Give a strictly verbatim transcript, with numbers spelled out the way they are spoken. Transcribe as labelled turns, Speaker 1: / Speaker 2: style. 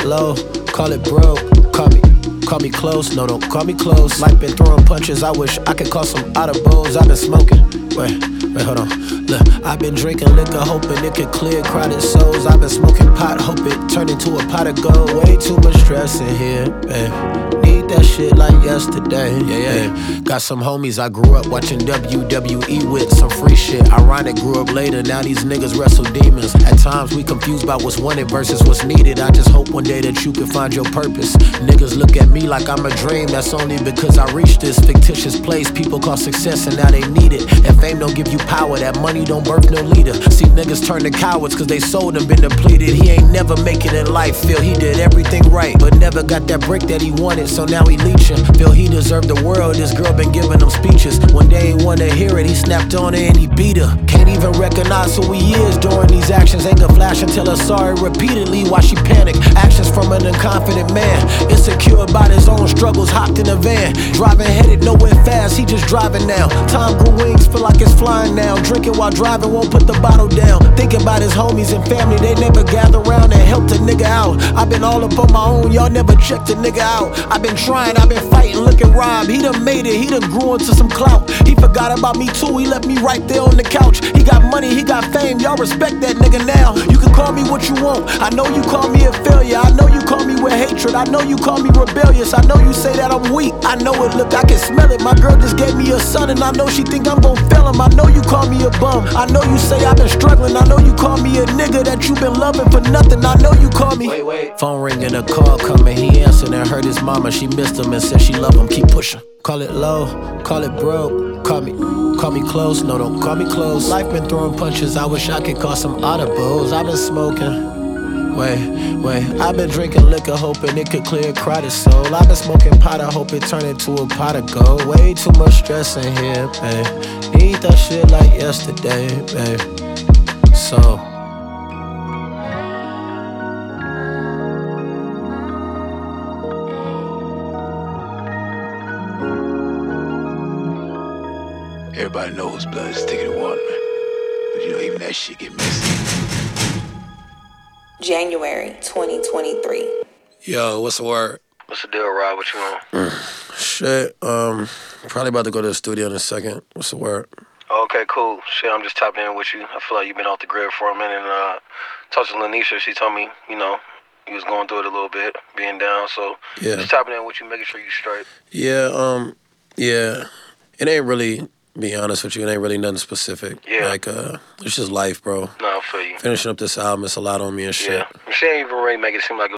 Speaker 1: it low, call it broke, call me, call me close, no don't call me close. Life been throwing punches, I wish I could call some audibles. I've been smoking, wait, wait hold on. Look, I've been drinking liquor, hoping it could clear crowded souls. I've been smoking pot, hope it turned into a pot of gold. Way too much stress in here, babe. Need that shit like yesterday, yeah, yeah, yeah. Got some homies I grew up watching W W E with, some free shit. Ironic, grew up later, now these niggas wrestle demons. At times we confused about what's wanted versus what's needed. I just hope one day that you can find your purpose. Niggas look at me like I'm a dream, that's only because I reached this fictitious place people call success and now they need it. And fame don't give you power, that money don't birth no leader. See niggas turn to cowards cause they sold and been depleted. He ain't never make it in life, feel he did everything right, but never got that break that he wanted, so now he leeching. Feel he deserved the world, this girl been giving him speeches. One day he wanna hear it, he snapped on her and he beat her. Can't even recognize who he is during these actions. Ain't gonna flash until her sorry repeatedly while she panic. Actions from an unconfident man, insecure about his own struggles, hopped in a van. Driving headed nowhere fast, he just driving now. Time grew wings, feel like it's flying now. Drinking while driving, won't put the bottle down. Thinking about his homies and family, they never gather around and help the nigga out. I've been all up on my own, y'all never checked the nigga out. I've been trying, I've been fighting, look at Rob. He done made it, he done grew into some clout. He forgot about me too, he left me right there on the couch. He got money, he got fame, y'all respect that nigga now. You can call me what you want, I know you call me a failure. I know you call me with hatred, I know you call me rebellious. I know you say that I'm weak, I know it, look, I can smell it. My girl just gave me a son and I know she think I'm gon' fail him. I know you call me a bum, I know you say I've been struggling. I know you call me a nigga that you been loving for nothing. I know you call me. Wait, wait. Phone ringing, a call coming, he answered and heard his mama. She missed him and said she love him, keep pushing. Call it low, call it broke, call me, call me close, no don't call me close. Life been throwing punches, I wish I could call some audibles. I've been smoking, wait, wait. I've been drinking liquor, hoping it could clear a crowded soul. I've been smoking pot, I hope it turn into a pot of gold. Way too much stress in here, babe. Need that shit like yesterday, babe. So
Speaker 2: everybody knows blood is thicker than water, man. But you know, even that shit get messy.
Speaker 3: January twenty twenty-three.
Speaker 1: Yo, what's the word?
Speaker 4: What's the deal, Rob? What you on?
Speaker 1: Mm, shit, um, probably about to go to the studio in a second. What's the word?
Speaker 4: Okay, cool. Shit, I'm just tapping in with you. I feel like you've been off the grid for a minute. And uh, talked to Lanisha. She told me, you know, you was going through it a little bit, being down. So
Speaker 1: yeah,
Speaker 4: just tapping in with you, making sure you straight.
Speaker 1: Yeah, um, yeah. It ain't really, be honest with you, it ain't really nothing specific.
Speaker 4: Yeah.
Speaker 1: Like, uh, it's just life, bro.
Speaker 4: No, I feel you.
Speaker 1: Finishing up this album, it's a lot on me and shit.
Speaker 4: Yeah. She ain't even really make it seem like